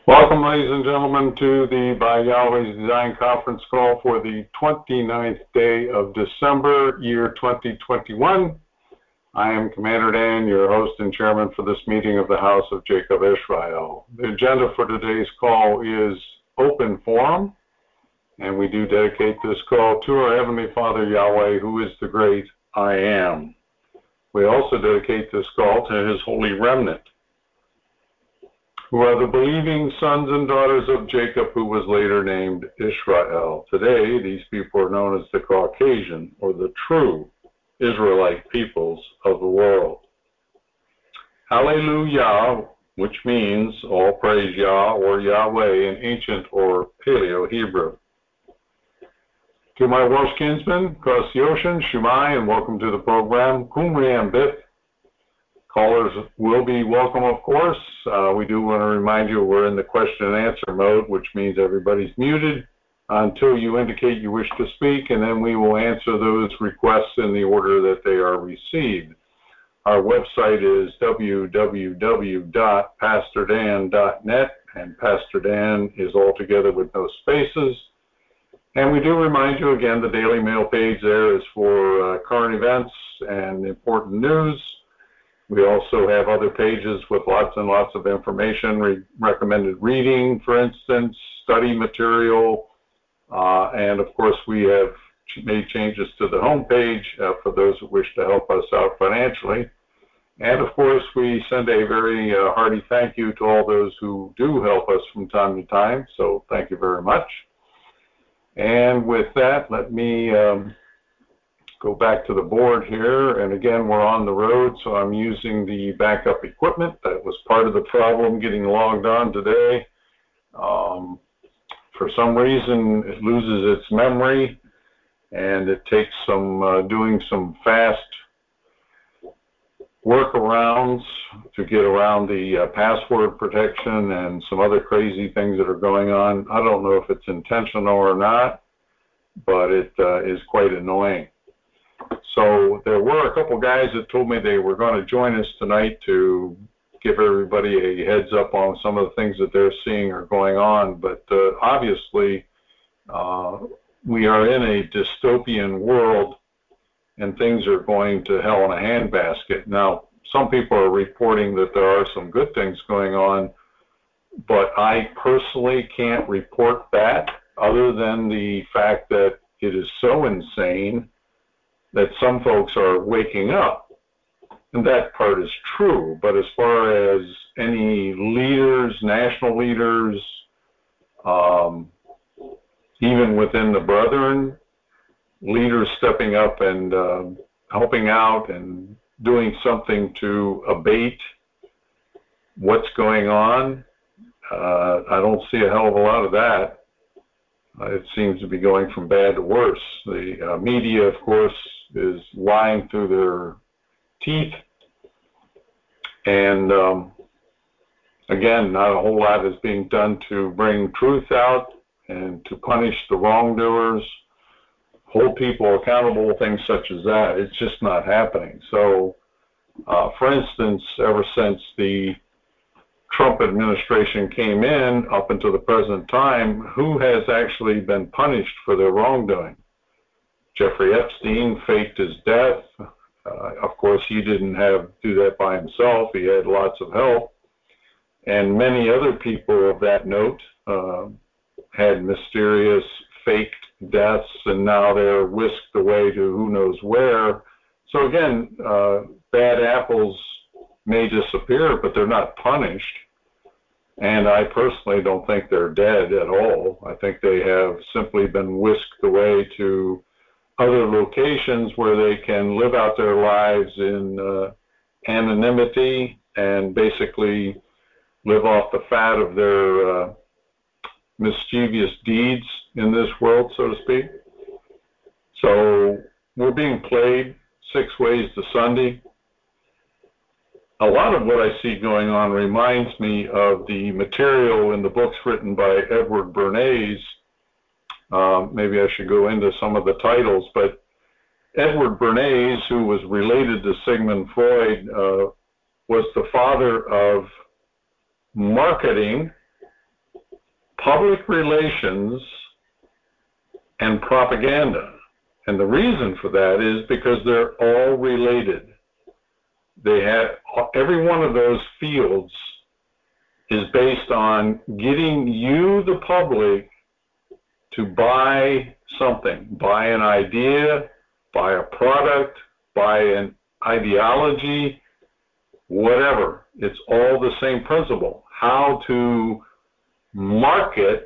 Welcome, ladies and gentlemen, to the By Yahweh's Design conference call for the 29th day of December, year 2021. I am Commander Dan, your host and chairman for this meeting of the House of Jacob Israel. The agenda for today's call is open forum, and we do dedicate this call to our Heavenly Father, Yahweh, who is the great I Am. We also dedicate this call to His holy remnant, who are the believing sons and daughters of Jacob, who was later named Israel. Today, these people are known as the Caucasian, or the true Israelite peoples of the world. Hallelujah, which means all praise Yah or Yahweh in ancient or Paleo-Hebrew. To my Welsh kinsmen, across the ocean, Shumai, and welcome to the program. Kumriam Bith. Callers will be welcome, of course. We do want to remind you we're in the question and answer mode, which means everybody's muted until you indicate you wish to speak, and then we will answer those requests in the order that they are received. Our website is www.pastordan.net, and Pastor Dan is all together with no spaces. And we do remind you again, the Daily Mail page there is for current events and important news. We also have other pages with lots and lots of information, recommended reading, for instance, study material, and of course we have made changes to the homepage for those who wish to help us out financially. And of course we send a very hearty thank you to all those who do help us from time to time, so thank you very much. And with that, let me go back to the board here, and again we're on the road, so I'm using the backup equipment. That was part of the problem getting logged on today. For some reason it loses its memory, and it takes some doing some fast workarounds to get around the password protection and some other crazy things that are going on. I don't know if it's intentional or not, but it is quite annoying. So there were a couple guys that told me they were going to join us tonight to give everybody a heads up on some of the things that they're seeing are going on. But obviously, we are in a dystopian world, and things are going to hell in a handbasket. Now, some people are reporting that there are some good things going on, but I personally can't report that other than the fact that it is so insane that some folks are waking up. And that part is true. But as far as any leaders, national leaders, even within the Brethren, leaders stepping up and helping out and doing something to abate what's going on, I don't see a hell of a lot of that. It seems to be going from bad to worse. The media, of course, is lying through their teeth. And again, not a whole lot is being done to bring truth out and to punish the wrongdoers, hold people accountable, things such as that. It's just not happening. So, for instance, ever since the Trump administration came in up until the present time, who has actually been punished for their wrongdoing? Jeffrey Epstein faked his death. Of course, he didn't do that by himself. He had lots of help. And many other people of that note had mysterious faked deaths, and now they're whisked away to who knows where. So again, bad apples may disappear, but they're not punished. And I personally don't think they're dead at all. I think they have simply been whisked away to other locations where they can live out their lives in anonymity and basically live off the fat of their mischievous deeds in this world, so to speak. So we're being played 6 ways to Sunday. A lot of what I see going on reminds me of the material in the books written by Edward Bernays. Maybe I should go into some of the titles, but Edward Bernays, who was related to Sigmund Freud, was the father of marketing public relations and propaganda. And the reason for that is because they're all related. Every one of those fields is based on getting you, the public, to buy something, buy an idea, buy a product, buy an ideology, whatever. It's all the same principle. How to market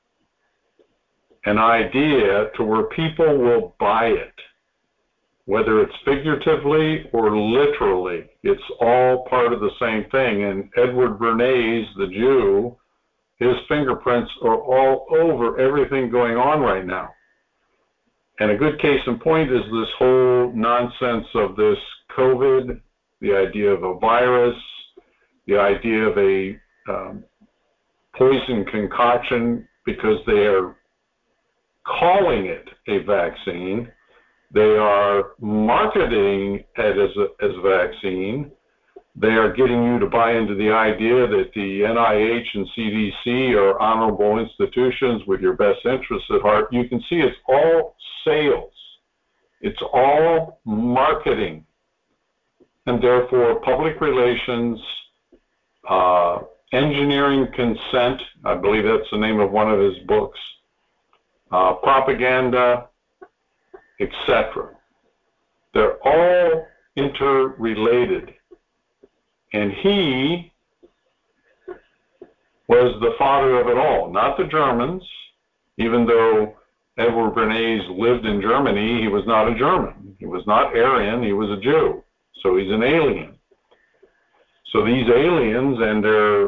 an idea to where people will buy it, whether it's figuratively or literally. It's all part of the same thing. And Edward Bernays, the Jew, his fingerprints are all over everything going on right now. And a good case in point is this whole nonsense of this COVID, the idea of a virus, the idea of a poison concoction, because they are calling it a vaccine. They are marketing it as a vaccine. They are getting you to buy into the idea that the NIH and CDC are honorable institutions with your best interests at heart. You can see it's all sales. It's all marketing. And therefore, public relations, engineering consent, I believe that's the name of one of his books, propaganda, etc. They're all interrelated. And he was the father of it all, not the Germans. Even though Edward Bernays lived in Germany, he was not a German. He was not Aryan, he was a Jew. So he's an alien. So these aliens and their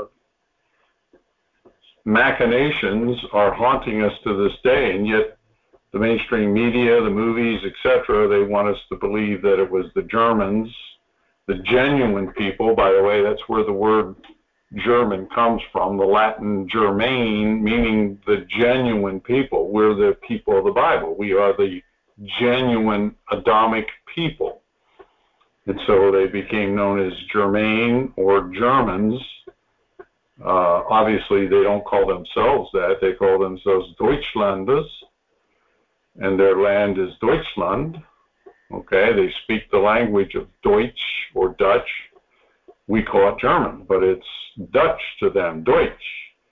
machinations are haunting us to this day, and yet the mainstream media, the movies, etc., they want us to believe that it was the Germans, the genuine people. By the way, that's where the word German comes from, the Latin germane, meaning the genuine people. We're the people of the Bible. We are the genuine Adamic people. And so they became known as Germane or Germans. Obviously, they don't call themselves that. They call themselves Deutschlanders, and their land is Deutschland. Okay, they speak the language of Deutsch or Dutch. We call it German, but it's Dutch to them, Deutsch.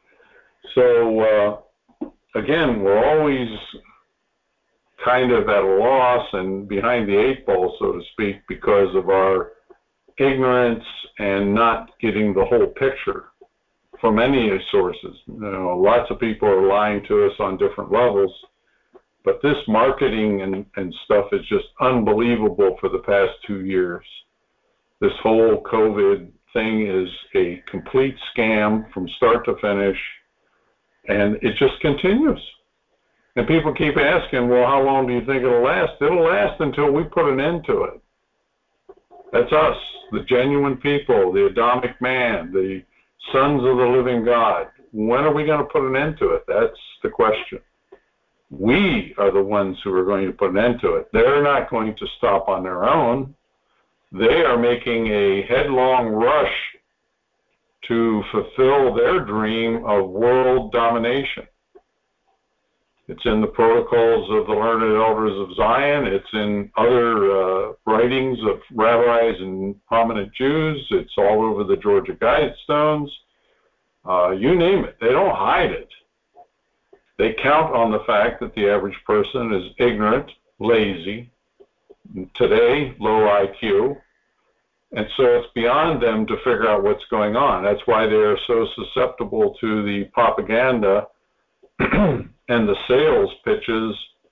So, again, we're always kind of at a loss and behind the eight ball, so to speak, because of our ignorance and not getting the whole picture from any sources. You know, lots of people are lying to us on different levels, but this marketing and stuff is just unbelievable for the past 2 years. This whole COVID thing is a complete scam from start to finish, and it just continues. And people keep asking, well, how long do you think it'll last? It'll last until we put an end to it. That's us, the genuine people, the Adamic man, the sons of the living God. When are we going to put an end to it? That's the question. We are the ones who are going to put an end to it. They're not going to stop on their own. They are making a headlong rush to fulfill their dream of world domination. It's in the protocols of the learned elders of Zion. It's in other writings of rabbis and prominent Jews. It's all over the Georgia Guidestones. You name it. They don't hide it. They count on the fact that the average person is ignorant, lazy, today low IQ, and so it's beyond them to figure out what's going on. That's why they're so susceptible to the propaganda and the sales pitches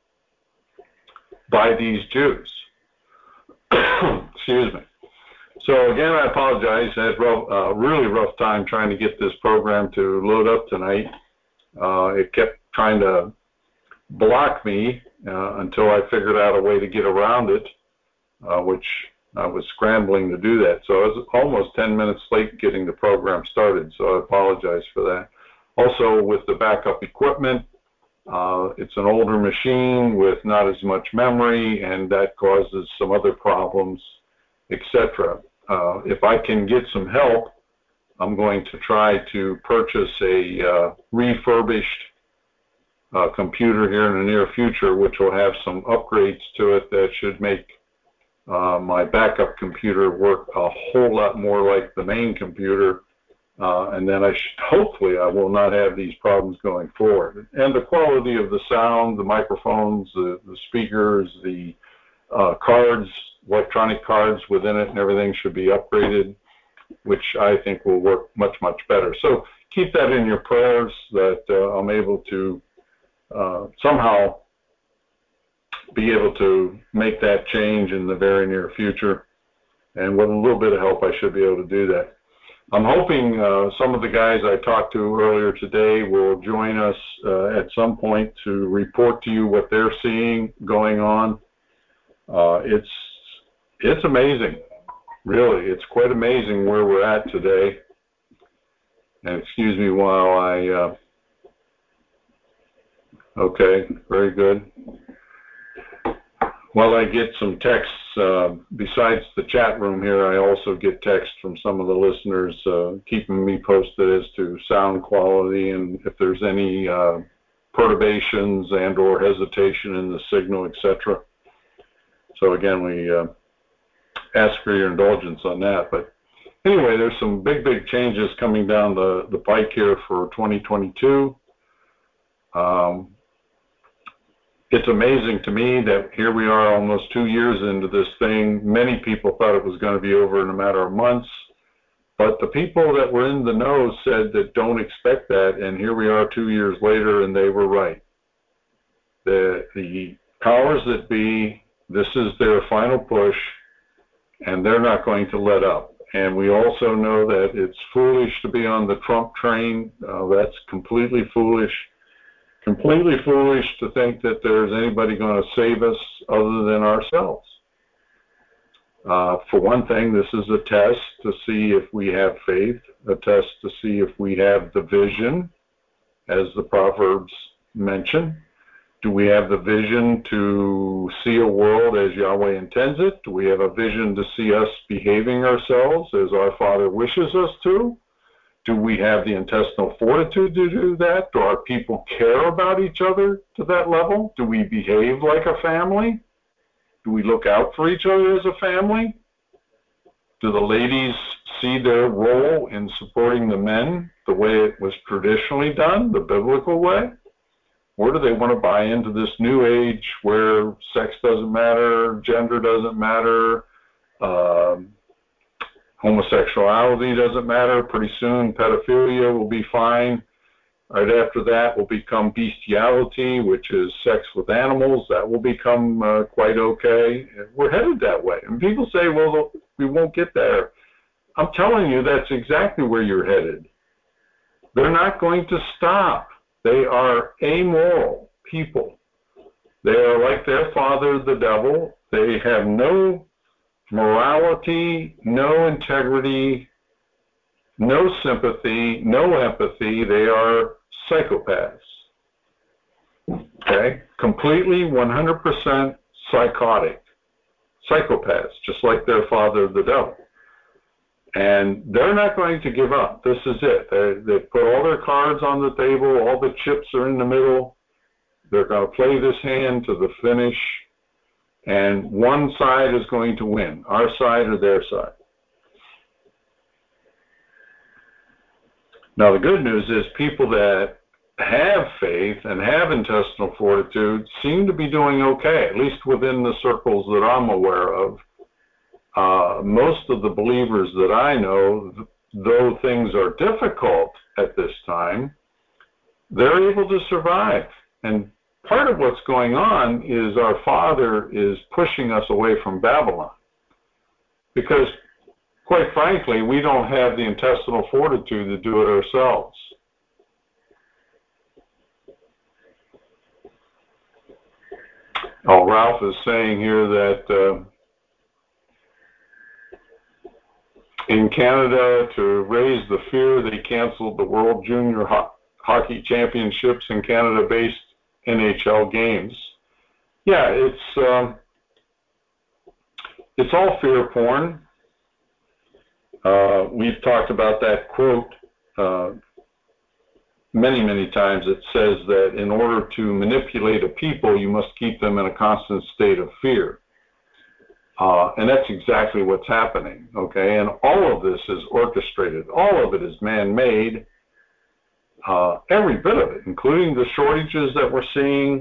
by these Jews. Excuse me. So again, I apologize. I had a really rough time trying to get this program to load up tonight. It kept trying to block me until I figured out a way to get around it, which I was scrambling to do that. So I was almost 10 minutes late getting the program started, so I apologize for that. Also, with the backup equipment, it's an older machine with not as much memory, and that causes some other problems, etc. If I can get some help I'm going to try to purchase a refurbished computer here in the near future, which will have some upgrades to it that should make my backup computer work a whole lot more like the main computer. And then hopefully I will not have these problems going forward. And the quality of the sound, the microphones, the speakers, the cards, electronic cards within it and everything should be upgraded, which I think will work much, much better. So keep that in your prayers that I'm able to somehow be able to make that change in the very near future. And with a little bit of help, I should be able to do that. I'm hoping some of the guys I talked to earlier today will join us at some point to report to you what they're seeing going on. It's amazing, really. It's quite amazing where we're at today. And excuse me while I, okay, very good. While I get some texts, besides the chat room here, I also get texts from some of the listeners keeping me posted as to sound quality and if there's any perturbations and or hesitation in the signal, etc. So again, we ask for your indulgence on that. But anyway, there's some big changes coming down the pike here for 2022. It's amazing to me that here we are almost 2 years into this thing. Many people thought it was going to be over in a matter of months, but the people that were in the know said that don't expect that, and here we are 2 years later, and they were right. The powers that be, this is their final push, and they're not going to let up. And we also know that it's foolish to be on the Trump train. That's completely foolish. Completely foolish to think that there's anybody going to save us other than ourselves. For one thing, this is a test to see if we have faith, a test to see if we have the vision, as the Proverbs mention. Do we have the vision to see a world as Yahweh intends it? Do we have a vision to see us behaving ourselves as our Father wishes us to? Do we have the intestinal fortitude to do that? Do our people care about each other to that level? Do we behave like a family? Do we look out for each other as a family? Do the ladies see their role in supporting the men the way it was traditionally done, the biblical way? Or do they want to buy into this new age where sex doesn't matter, gender doesn't matter, homosexuality doesn't matter? Pretty soon pedophilia will be fine. Right after that will become bestiality, which is sex with animals. That will become quite okay. We're headed that way. And people say, well, we won't get there. I'm telling you, that's exactly where you're headed. They're not going to stop. They are amoral people. They are like their father, the devil. They have no morality, no integrity, no sympathy, no empathy. They are psychopaths. Okay? Completely 100% psychotic. Psychopaths, just like their father, the devil. And they're not going to give up. This is it. They put all their cards on the table. All the chips are in the middle. They're going to play this hand to the finish. And one side is going to win, our side or their side. Now, the good news is people that have faith and have intestinal fortitude seem to be doing okay, at least within the circles that I'm aware of. Most of the believers that I know, though things are difficult at this time, they're able to survive. And part of what's going on is our Father is pushing us away from Babylon. Because, quite frankly, we don't have the intestinal fortitude to do it ourselves. Oh, Ralph is saying here that in Canada, to raise the fear, they canceled the World Junior Hockey Championships and Canada-based NHL games. Yeah, it's all fear porn. We've talked about that quote many, many times. It says that in order to manipulate a people, you must keep them in a constant state of fear. And that's exactly what's happening, okay? And all of this is orchestrated. All of it is man-made, every bit of it, including the shortages that we're seeing,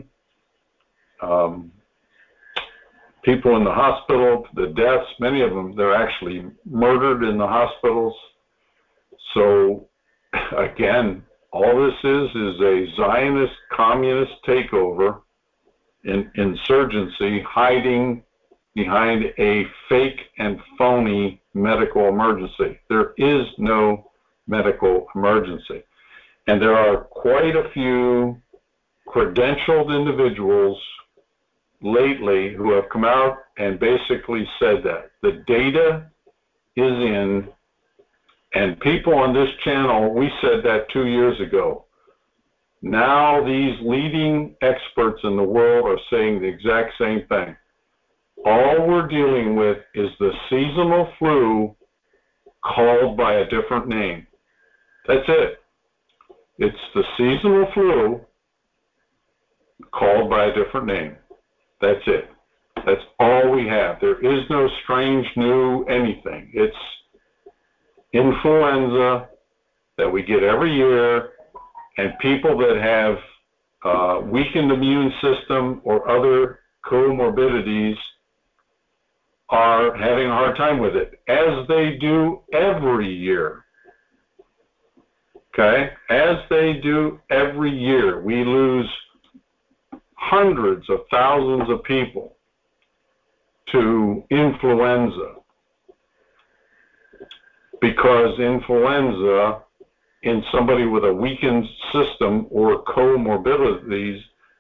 people in the hospital, the deaths, many of them, they're actually murdered in the hospitals. So, again, all this is a Zionist communist takeover, insurgency, hiding behind a fake and phony medical emergency. There is no medical emergency. And there are quite a few credentialed individuals lately who have come out and basically said that. The data is in, and people on this channel, we said that 2 years ago. Now these leading experts in the world are saying the exact same thing. All we're dealing with is the seasonal flu called by a different name. That's it. It's the seasonal flu called by a different name. That's it. That's all we have. There is no strange new anything. It's influenza that we get every year, and people that have weakened immune system or other comorbidities are having a hard time with it, as they do every year. Okay? As they do every year. We lose hundreds of thousands of people to influenza, because influenza in somebody with a weakened system or comorbidities,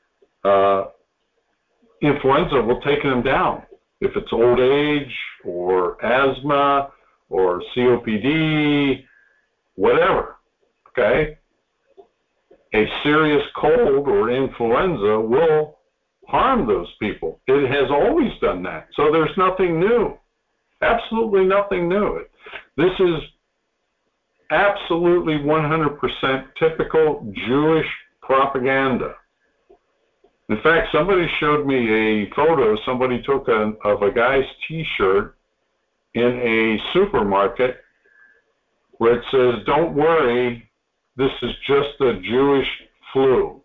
influenza will take them down. If it's old age or asthma or COPD, whatever, okay? A serious cold or influenza will harm those people. It has always done that. So there's nothing new. Absolutely nothing new. This is absolutely 100% typical Jewish propaganda. In fact, somebody showed me a photo somebody took of a guy's T-shirt in a supermarket where it says, "Don't worry, this is just a Jewish flu."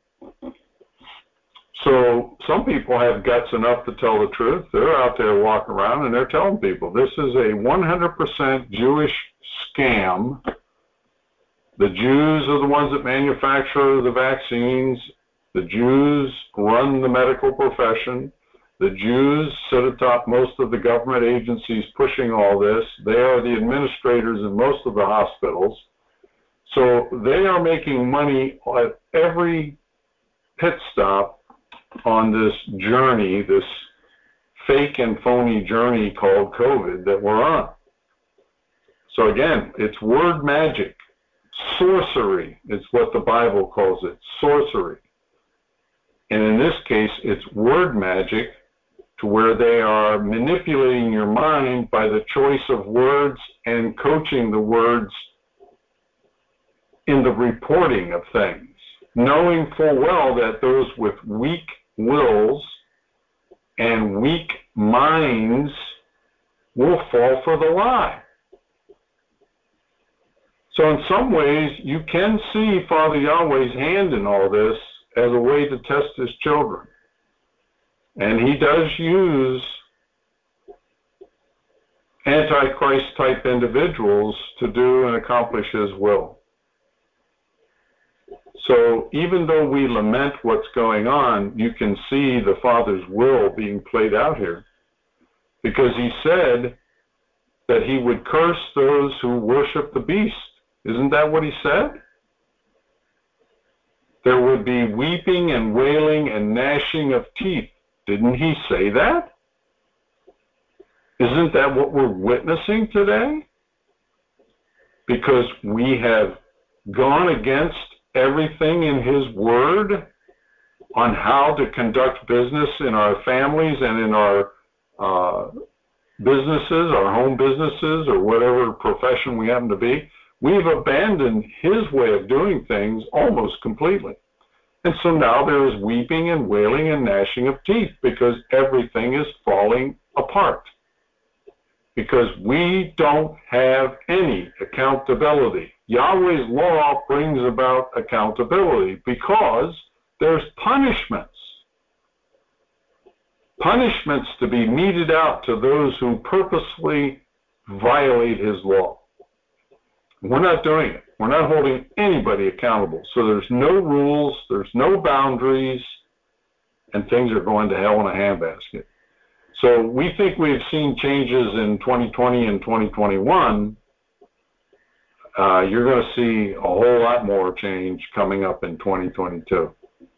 So some people have guts enough to tell the truth. They're out there walking around and they're telling people this is a 100% Jewish scam. The Jews are the ones that manufacture the vaccines. The Jews run the medical profession. The Jews sit atop most of the government agencies pushing all this. They are the administrators in most of the hospitals. So they are making money at every pit stop on this journey, this fake and phony journey called COVID that we're on. So again, it's word magic. Sorcery is what the Bible calls it, sorcery. And in this case, it's word magic, to where they are manipulating your mind by the choice of words and coaching the words in the reporting of things, knowing full well that those with weak wills and weak minds will fall for the lie. So in some ways, you can see Father Yahweh's hand in all this as a way to test his children. And he does use Antichrist-type individuals to do and accomplish his will. So even though we lament what's going on, you can see the Father's will being played out here. Because he said that he would curse those who worship the beast. Isn't that what he said? There would be weeping and wailing and gnashing of teeth. Didn't he say that? Isn't that what we're witnessing today? Because we have gone against everything in his word on how to conduct business in our families and in our businesses, our home businesses, or whatever profession we happen to be, we've abandoned his way of doing things almost completely. And so now there is weeping and wailing and gnashing of teeth because everything is falling apart. Because we don't have any accountability. Yahweh's law brings about accountability because there's punishments. Punishments to be meted out to those who purposely violate his law. We're not doing it. We're not holding anybody accountable. So there's no rules, there's no boundaries, and things are going to hell in a handbasket. So we think we've seen changes in 2020 and 2021. You're going to see a whole lot more change coming up in 2022.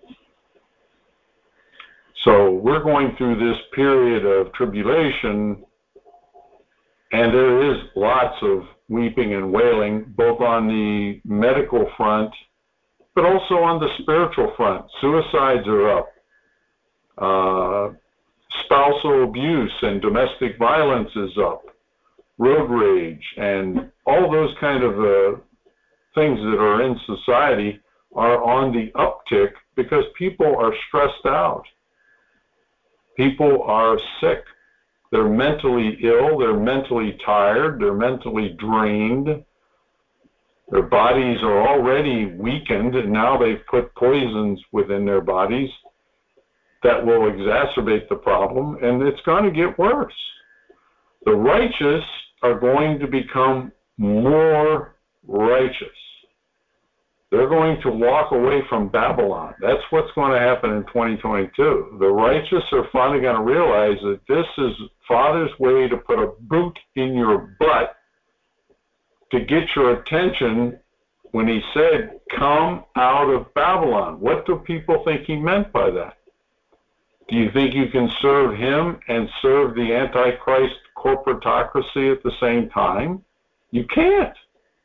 So we're going through this period of tribulation, and there is lots of weeping and wailing, both on the medical front, but also on the spiritual front. Suicides are up. Spousal abuse and domestic violence is up. Road rage and all those kind of things that are in society are on the uptick because people are stressed out. People are sick. They're mentally ill. They're mentally tired. They're mentally drained. Their bodies are already weakened, and now they've put poisons within their bodies that will exacerbate the problem, and it's going to get worse. The righteous are going to become more righteous. They're going to walk away from Babylon. That's what's going to happen in 2022. The righteous are finally going to realize that this is Father's way to put a boot in your butt to get your attention when he said, come out of Babylon. What do people think he meant by that? Do you think you can serve him and serve the Antichrist corporatocracy at the same time? You can't.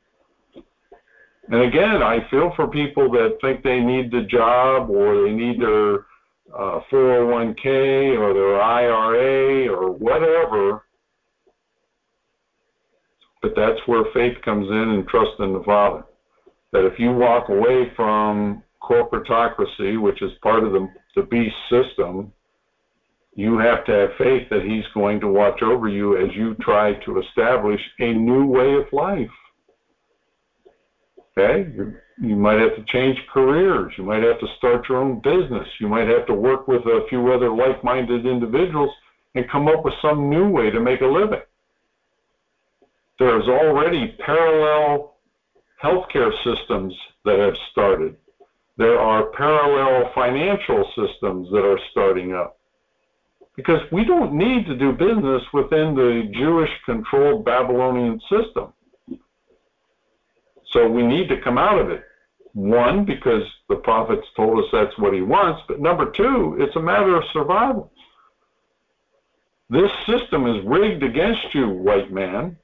And again, I feel for people that think they need the job or they need their 401k or their IRA or whatever. But that's where faith comes in and trust in the Father. That if you walk away from corporatocracy, which is part of the beast system, you have to have faith that he's going to watch over you as you try to establish a new way of life. Okay? You might have to change careers. You might have to start your own business. You might have to work with a few other like-minded individuals and come up with some new way to make a living. There's already parallel healthcare systems that have started. There are parallel financial systems that are starting up. Because we don't need to do business within the Jewish-controlled Babylonian system. So we need to come out of it. One, because the prophets told us that's what he wants, but number two, it's a matter of survival. This system is rigged against you, white man.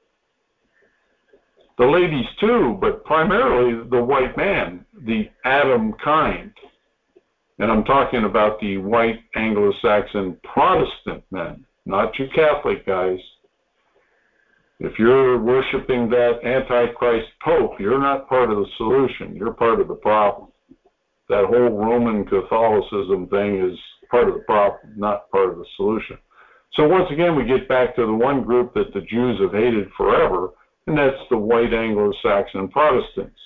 The ladies too, but primarily the white man, the Adam kind. And I'm talking about the white Anglo-Saxon Protestant men, not you Catholic guys. If you're worshiping that Antichrist Pope, you're not part of the solution. You're part of the problem. That whole Roman Catholicism thing is part of the problem, not part of the solution. So once again, we get back to the one group that the Jews have hated forever, and that's the white Anglo-Saxon Protestants.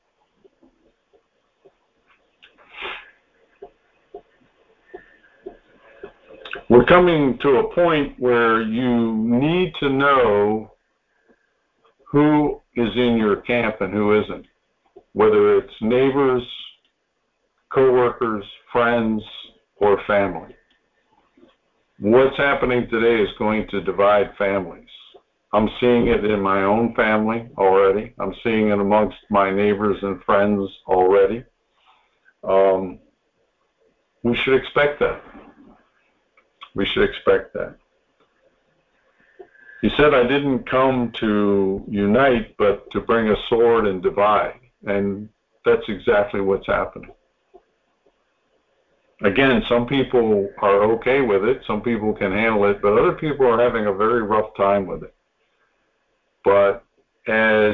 We're coming to a point where you need to know who is in your camp and who isn't, whether it's neighbors, coworkers, friends, or family. What's happening today is going to divide families. I'm seeing it in my own family already. I'm seeing it amongst my neighbors and friends already. We should expect that. We should expect that. He said, I didn't come to unite, but to bring a sword and divide. And that's exactly what's happening. Again, some people are okay with it, some people can handle it, but other people are having a very rough time with it. But as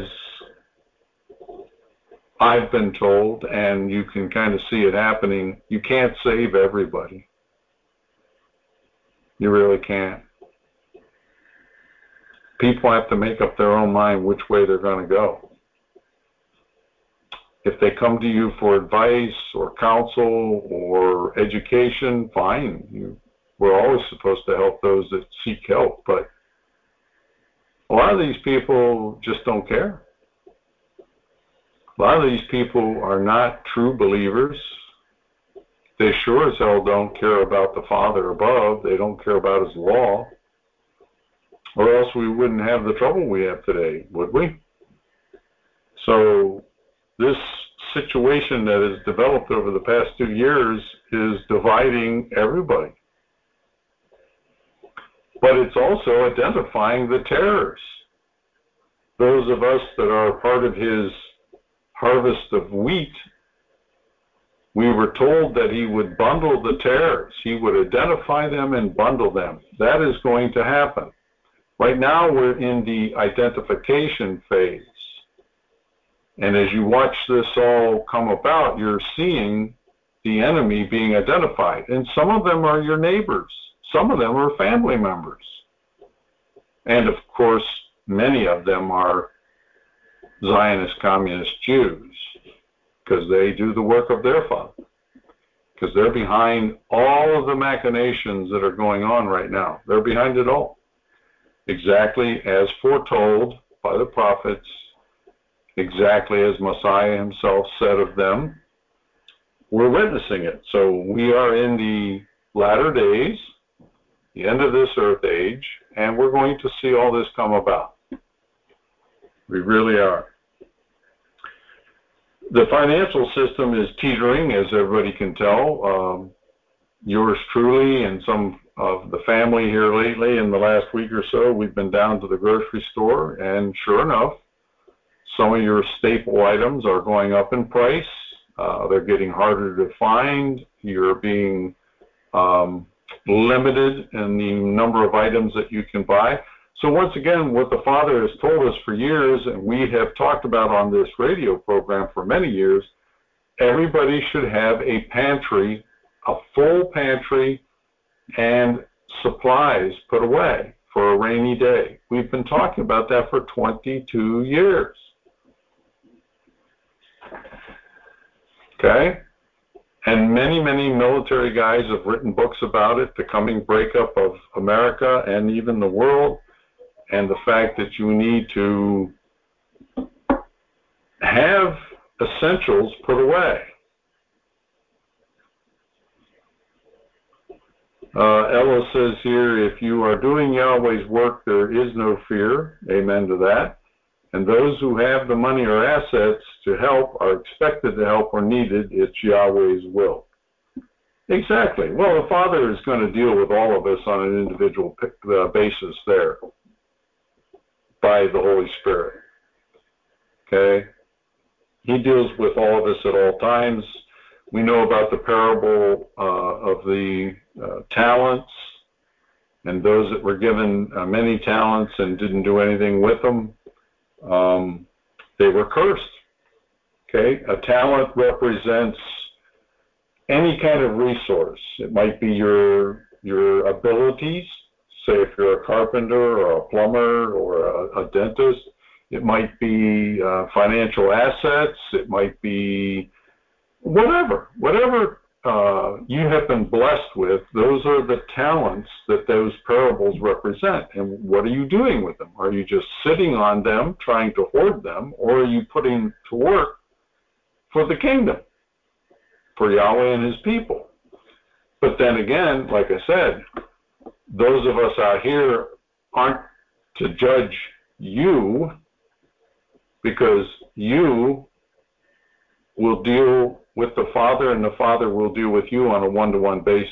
I've been told, and you can kind of see it happening, you can't save everybody. You really can't. People have to make up their own mind which way they're going to go. If they come to you for advice or counsel or education, fine. We're always supposed to help those that seek help, but a lot of these people just don't care. A lot of these people are not true believers. They sure as hell don't care about the Father above. They don't care about His law. Or else we wouldn't have the trouble we have today, would we? So this situation that has developed over the past 2 years is dividing everybody. But it's also identifying the tares. Those of us that are part of His harvest of wheat, we were told that He would bundle the tares. He would identify them and bundle them. That is going to happen. Right now we're in the identification phase. And as you watch this all come about, you're seeing the enemy being identified. And some of them are your neighbors. Some of them are family members. And of course, many of them are Zionist communist Jews, because they do the work of their father, because they're behind all of the machinations that are going on right now. They're behind it all, exactly as foretold by the prophets, exactly as Messiah Himself said of them. We're witnessing it. So we are in the latter days, the end of this earth age, and we're going to see all this come about. We really are. The financial system is teetering, as everybody can tell. Yours truly and some of the family here lately, in the last week or so, we've been down to the grocery store, and sure enough, some of your staple items are going up in price. They're getting harder to find. You're being limited in the number of items that you can buy. So once again, what the Father has told us for years, and we have talked about on this radio program for many years, everybody should have a pantry, a full pantry, and supplies put away for a rainy day. We've been talking about that for 22 years. Okay? And many, many military guys have written books about it, the coming breakup of America and even the world, and the fact that you need to have essentials put away. Ella says here, if you are doing Yahweh's work, there is no fear. Amen to that. And those who have the money or assets to help are expected to help or needed. It's Yahweh's will. Exactly. Well, the Father is going to deal with all of us on an individual basis there by the Holy Spirit. Okay? He deals with all of us at all times. We know about the parable of the talents, and those that were given many talents and didn't do anything with them, they were cursed. Okay? A talent represents any kind of resource. It might be your abilities, say if you're a carpenter or a plumber or a dentist. It might be financial assets. It might be whatever you have been blessed with. Those are the talents that those parables represent. And what are you doing with them? Are you just sitting on them, trying to hoard them, or are you putting to work for the kingdom, for Yahweh and His people? But then again, like I said, those of us out here aren't to judge you, because you will deal with the Father, and the Father will deal with you on a one-to-one basis.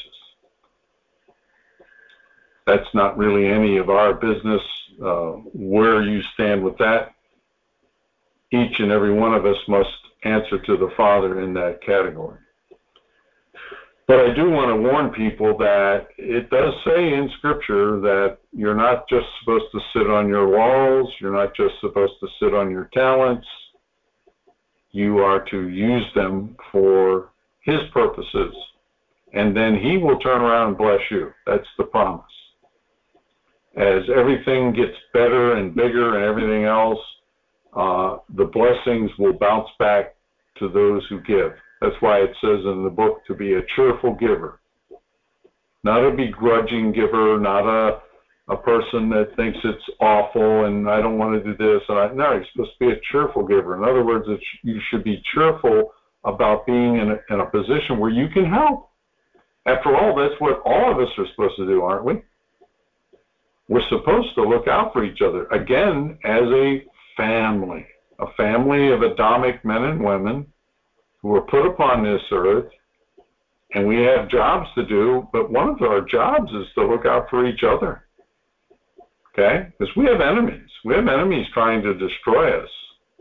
That's not really any of our business where you stand with that. Each and every one of us must answer to the Father in that category. But I do want to warn people that it does say in Scripture that you're not just supposed to sit on your laurels, you're not just supposed to sit on your talents, you are to use them for His purposes. And then He will turn around and bless you. That's the promise. As everything gets better and bigger and everything else, the blessings will bounce back to those who give. That's why it says in the book to be a cheerful giver. Not a begrudging giver, not a person that thinks it's awful and I don't want to do this. No, you're supposed to be a cheerful giver. In other words, you should be cheerful about being in a position where you can help. After all, that's what all of us are supposed to do, aren't we? We're supposed to look out for each other, again, as a family of Adamic men and women who are put upon this earth, and we have jobs to do, but one of our jobs is to look out for each other, okay? Because we have enemies. We have enemies trying to destroy us.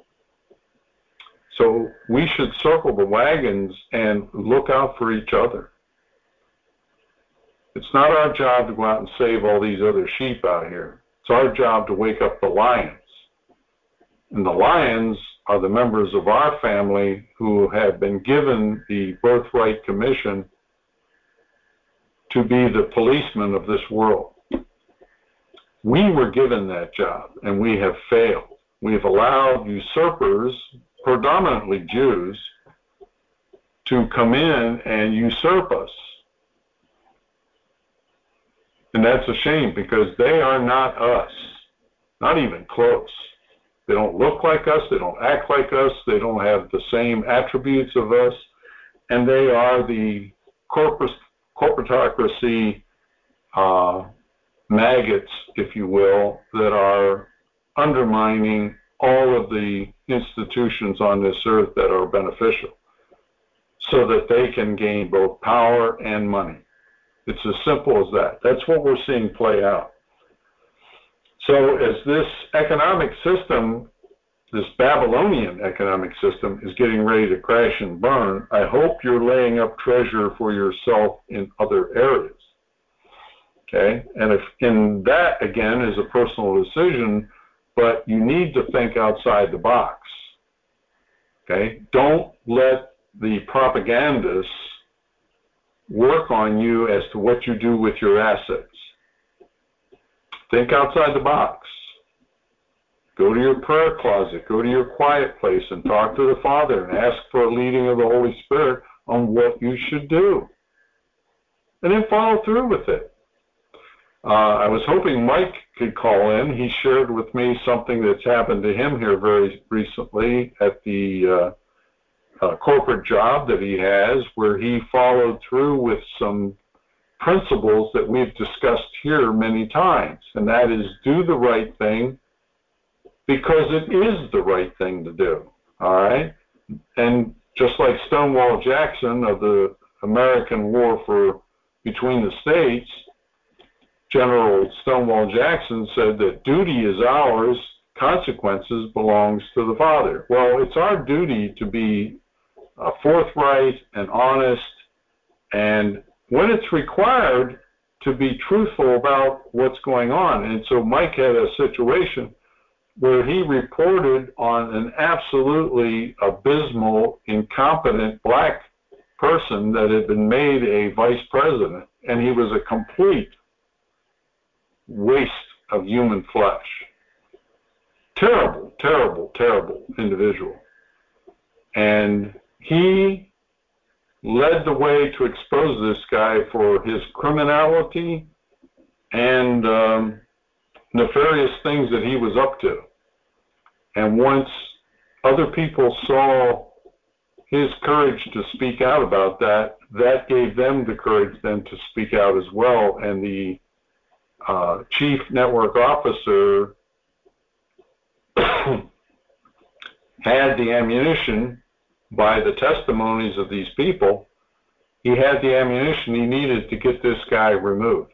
So we should circle the wagons and look out for each other. It's not our job to go out and save all these other sheep out here. It's our job to wake up the lions. And the lions are the members of our family who have been given the birthright commission to be the policemen of this world. We were given that job, and we have failed. We've allowed usurpers, predominantly Jews, to come in and usurp us. And that's a shame because they are not us, not even close. They don't look like us, they don't act like us, they don't have the same attributes of us, and they are the corporatocracy maggots, if you will, that are undermining all of the institutions on this earth that are beneficial so that they can gain both power and money. It's as simple as that. That's what we're seeing play out. So as this economic system, this Babylonian economic system, is getting ready to crash and burn, I hope you're laying up treasure for yourself in other areas. Okay? And that, again, is a personal decision, but you need to think outside the box. Okay? Don't let the propagandists work on you as to what you do with your assets. Think outside the box. Go to your prayer closet, go to your quiet place and talk to the Father and ask for a leading of the Holy Spirit on what you should do. And then follow through with it. I was hoping Mike could call in. He shared with me something that's happened to him here very recently at the corporate job that he has, where he followed through with some principles that we've discussed here many times, and that is do the right thing because it is the right thing to do, all right? And just like Stonewall Jackson of the American War between the states, General Stonewall Jackson said that duty is ours, consequences belongs to the Father. Well, it's our duty to be forthright and honest, and when it's required, to be truthful about what's going on. And so Mike had a situation where he reported on an absolutely abysmal, incompetent black person that had been made a vice president, and he was a complete waste of human flesh. Terrible, terrible, terrible individual. And he led the way to expose this guy for his criminality and nefarious things that he was up to. And once other people saw his courage to speak out about that, that gave them the courage then to speak out as well. And the chief network officer had the ammunition by the testimonies of these people. He had the ammunition he needed to get this guy removed.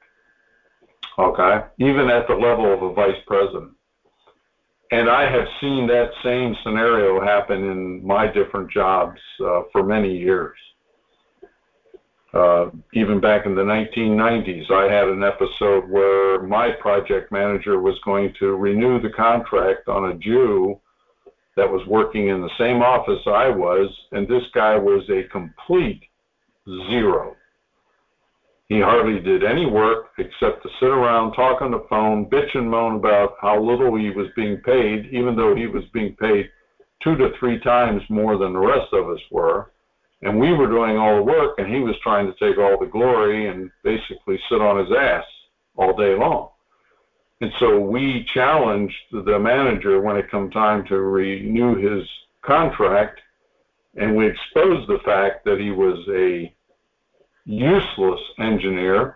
Okay? Even at the level of a vice president. And I have seen that same scenario happen in my different jobs for many years. Even back in the 1990s, I had an episode where my project manager was going to renew the contract on a Jew that was working in the same office I was, and this guy was a complete zero. He hardly did any work except to sit around, talk on the phone, bitch and moan about how little he was being paid, even though he was being paid 2 to 3 times more than the rest of us were. And we were doing all the work, and he was trying to take all the glory and basically sit on his ass all day long. And so we challenged the manager when it come time to renew his contract, and we exposed the fact that he was a useless engineer,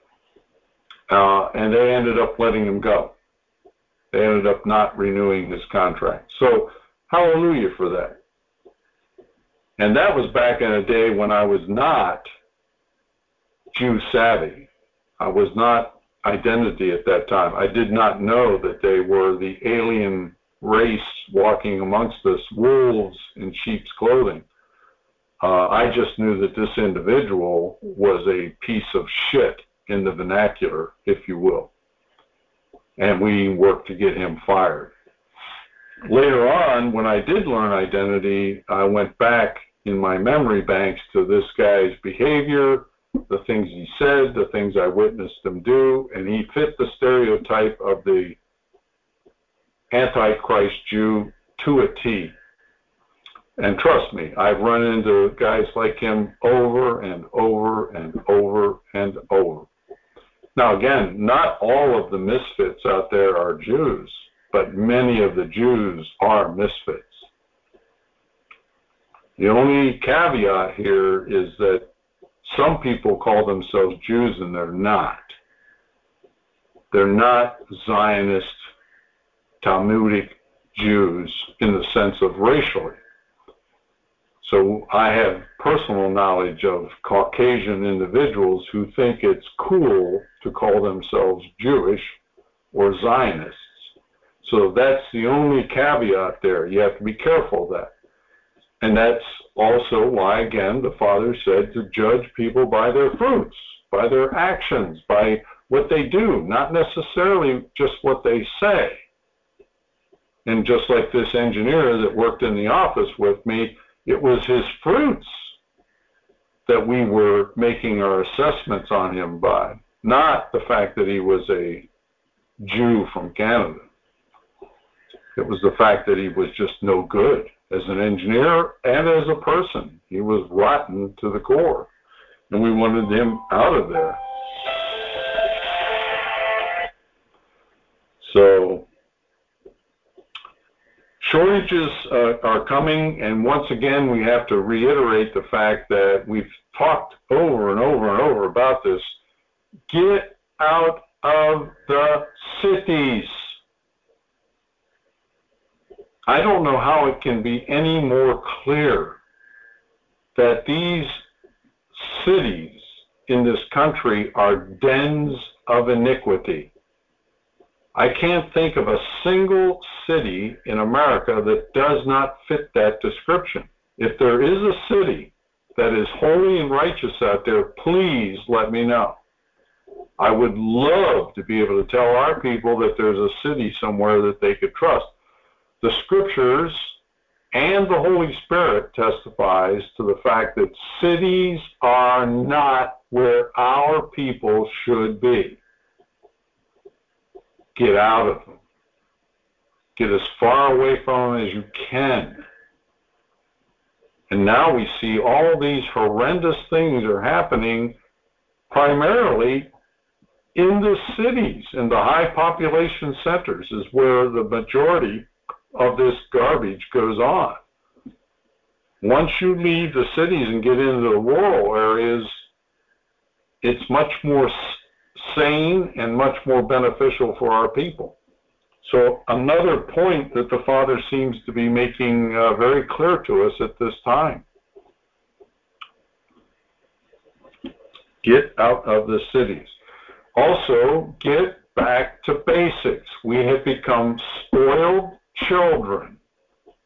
and they ended up letting him go. They ended up not renewing his contract. So hallelujah for that. And that was back in a day when I was not Jew savvy. I was not identity at that time. I did not know that they were the alien race walking amongst us, wolves in sheep's clothing. I just knew that this individual was a piece of shit in the vernacular, if you will. And we worked to get him fired. Later on, when I did learn identity, I went back in my memory banks to this guy's behavior, the things he said, the things I witnessed him do, and he fit the stereotype of the Antichrist Jew to a T. And trust me, I've run into guys like him over and over and over and over. Now again, not all of the misfits out there are Jews, but many of the Jews are misfits. The only caveat here is that some people call themselves Jews and they're not. They're not Zionist, Talmudic Jews in the sense of racially. So I have personal knowledge of Caucasian individuals who think it's cool to call themselves Jewish or Zionists. So that's the only caveat there. You have to be careful of that. And that's also why, again, the Father said to judge people by their fruits, by their actions, by what they do, not necessarily just what they say. And just like this engineer that worked in the office with me, it was his fruits that we were making our assessments on him by, not the fact that he was a Jew from Canada. It was the fact that he was just no good as an engineer and as a person. He was rotten to the core, and we wanted him out of there. So shortages are coming, and once again, we have to reiterate the fact that we've talked over and over and over about this. Get out of the cities. I don't know how it can be any more clear that these cities in this country are dens of iniquity. I can't think of a single city in America that does not fit that description. If there is a city that is holy and righteous out there, please let me know. I would love to be able to tell our people that there's a city somewhere that they could trust. The scriptures and the Holy Spirit testifies to the fact that cities are not where our people should be. Get out of them. Get as far away from them as you can. And now we see all these horrendous things are happening primarily in the cities, in the high population centers is where the majority of this garbage goes on. Once you leave the cities and get into the rural areas, it's much more sane and much more beneficial for our people. So another point that the Father seems to be making very clear to us at this time. Get out of the cities. Also, get back to basics. We have become spoiled children.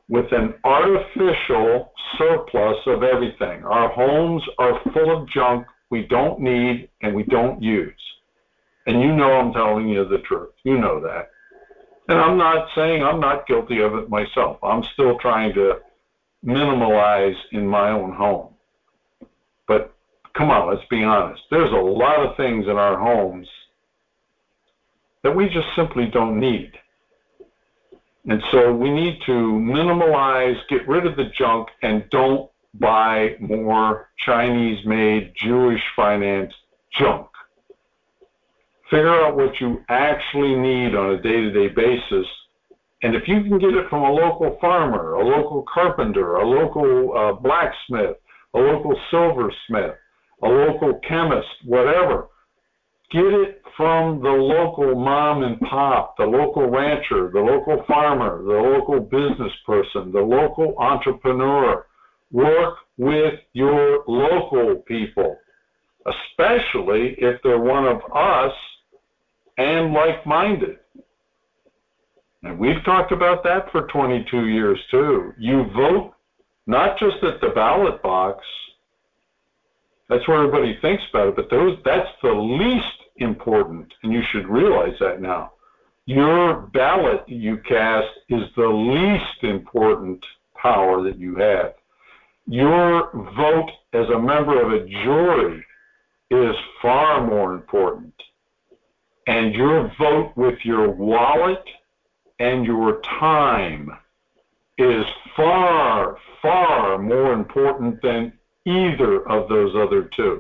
with an artificial surplus of everything. Our homes are full of junk we don't need and we don't use. And you know I'm telling you the truth. You know that. And I'm not saying I'm not guilty of it myself. I'm still trying to minimalize in my own home. But come on, let's be honest. There's a lot of things in our homes that we just simply don't need. And so we need to minimalize, get rid of the junk, and don't buy more Chinese-made, Jewish-financed junk. Figure out what you actually need on a day-to-day basis. And if you can get it from a local farmer, a local carpenter, a local blacksmith, a local silversmith, a local chemist, whatever, get it from the local mom and pop, the local rancher, the local farmer, the local business person, the local entrepreneur. Work with your local people, especially if they're one of us and like-minded. And we've talked about that for 22 years too. You vote not just at the ballot box. That's where everybody thinks about it, but that's the least important, and you should realize that now. Your ballot you cast is the least important power that you have. Your vote as a member of a jury is far more important. And your vote with your wallet and your time is far, far more important than either of those other two.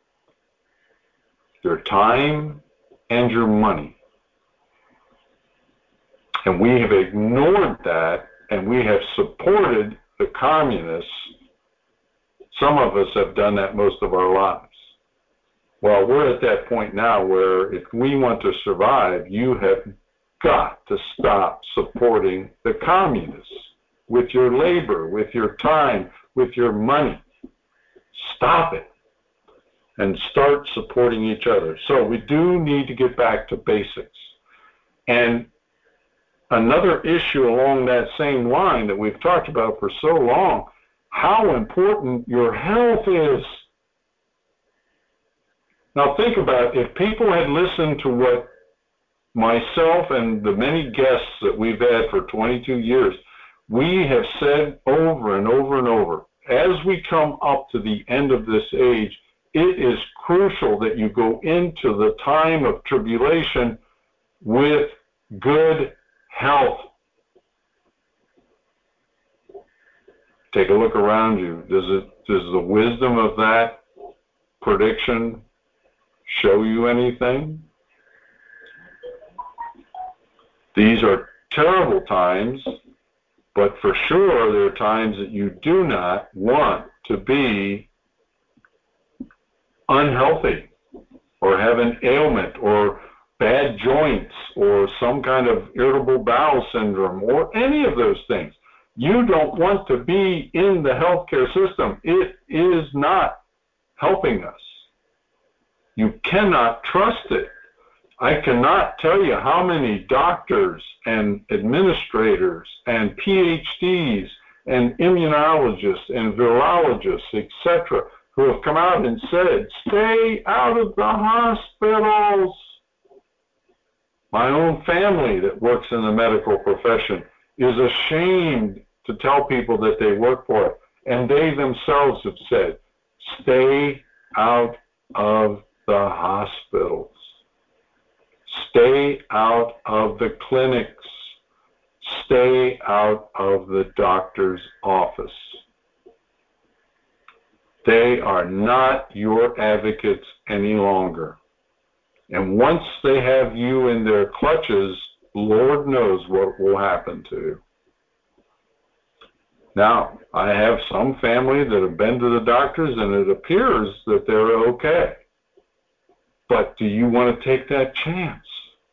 Your time and your money. And we have ignored that, and we have supported the communists. Some of us have done that most of our lives. Well, we're at that point now where if we want to survive, you have got to stop supporting the communists with your labor, with your time, with your money. Stop it and start supporting each other. So we do need to get back to basics. And another issue along that same line that we've talked about for so long, how important your health is. Now think about if people had listened to what myself and the many guests that we've had for 22 years, we have said over and over and over, as we come up to the end of this age, it is crucial that you go into the time of tribulation with good health. Take a look around you. Does the wisdom of that prediction show you anything? These are terrible times, but for sure there are times that you do not want to be unhealthy or have an ailment or bad joints or some kind of irritable bowel syndrome or any of those things. You don't want to be in the healthcare system. It is not helping us. You cannot trust it. I cannot tell you how many doctors and administrators and PhDs and immunologists and virologists, etc., who have come out and said, stay out of the hospitals. My own family that works in the medical profession is ashamed to tell people that they work for it. And they themselves have said, stay out of the hospitals. Stay out of the clinics. Stay out of the doctor's office. They are not your advocates any longer. And once they have you in their clutches, Lord knows what will happen to you. Now, I have some family that have been to the doctors and it appears that they're okay. But do you want to take that chance?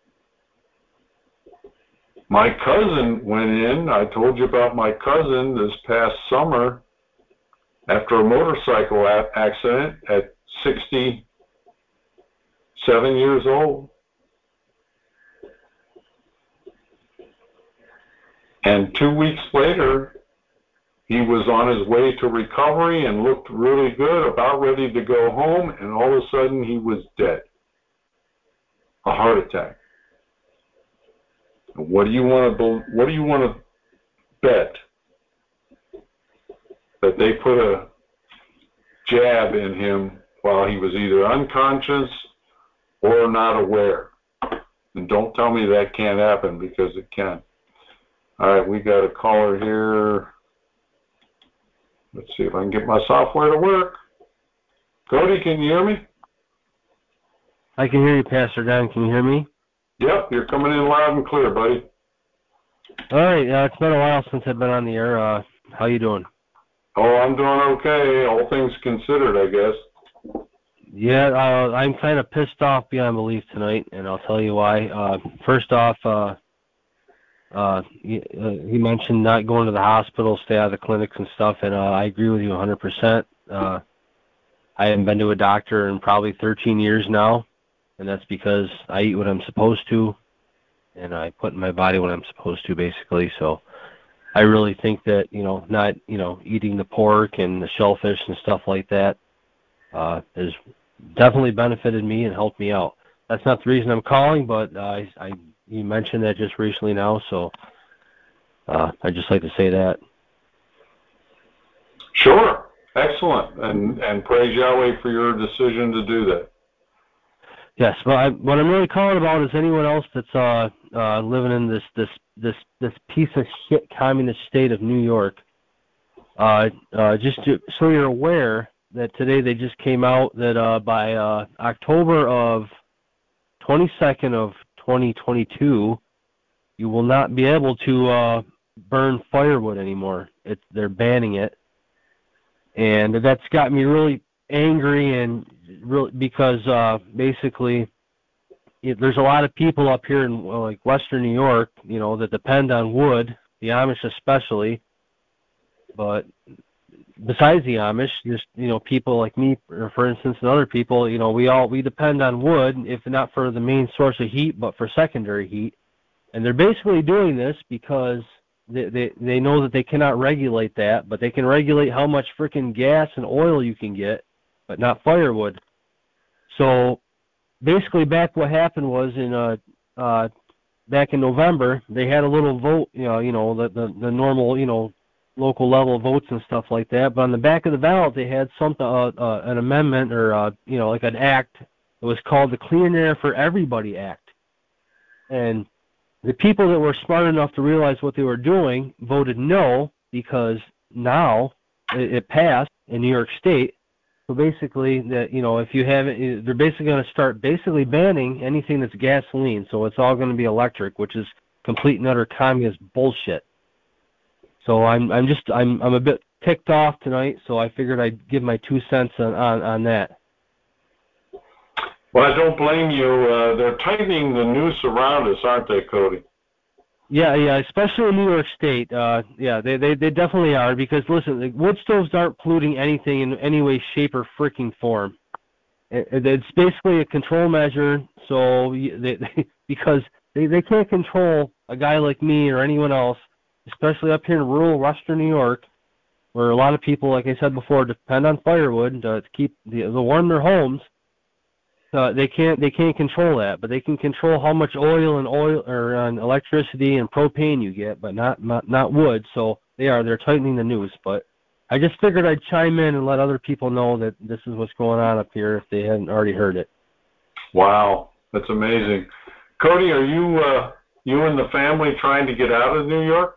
My cousin went in. I told you about my cousin this past summer after a motorcycle accident at 67 years old. And 2 weeks later, He was on his way to recovery and looked really good, about ready to go home, and all of a sudden he was dead. A heart attack. What do you want to bet? That they put a jab in him while he was either unconscious or not aware. And don't tell me that can't happen, because it can. All right, we got a caller here. Let's see if I can get my software to work. Cody, can you hear me? I can hear you, Pastor Don. Can you hear me? Yep, you're coming in loud and clear, buddy. All right, it's been a while since I've been on the air. How you doing? Oh, I'm doing okay, all things considered, I guess. Yeah, I'm kind of pissed off beyond belief tonight, and I'll tell you why. First off, he mentioned not going to the hospital, stay out of the clinics and stuff, and I agree with you 100%. I haven't been to a doctor in probably 13 years now, and that's because I eat what I'm supposed to, and I put in my body what I'm supposed to, basically. So I really think that, not, eating the pork and the shellfish and stuff like that has definitely benefited me and helped me out. That's not the reason I'm calling, but you mentioned that just recently now, so I'd just like to say that. Sure. Excellent. And praise Yahweh for your decision to do that. Yes, but what I'm really calling about is anyone else that's living in this piece of shit communist state of New York. So you're aware that today they just came out that by October of 22nd of 2022, you will not be able to burn firewood anymore. They're banning it, and that's got me really angry and really because basically there's a lot of people up here in like Western New York, that depend on wood, the Amish especially, but besides the Amish, just people like me, for instance, and other people, we depend on wood, if not for the main source of heat, but for secondary heat. And they're basically doing this because they know that they cannot regulate that, but they can regulate how much freaking gas and oil you can get, but not firewood. So basically, what happened was back in November, they had a little vote, the normal, local level votes and stuff like that. But on the back of the ballot, they had something, an amendment or like an act. It was called the Clean Air for Everybody Act. And the people that were smart enough to realize what they were doing voted no, because now it passed in New York State. So basically, that if you haven't, they're basically going to start banning anything that's gasoline. So it's all going to be electric, which is complete and utter communist bullshit. So I'm a bit ticked off tonight. So I figured I'd give my 2 cents on that. Well, I don't blame you. They're tightening the noose around us, aren't they, Cody? Yeah, especially in New York State. They definitely are, because listen, the wood stoves aren't polluting anything in any way, shape, or freaking form. It's basically a control measure. So because they can't control a guy like me or anyone else, especially up here in rural Western New York, where a lot of people, like I said before, depend on firewood to keep the warm their homes. They can't control that, but they can control how much oil or electricity and propane you get, but not wood. So they're tightening the noose. But I just figured I'd chime in and let other people know that this is what's going on up here if they hadn't already heard it. Wow, that's amazing. Cody, are you and the family trying to get out of New York?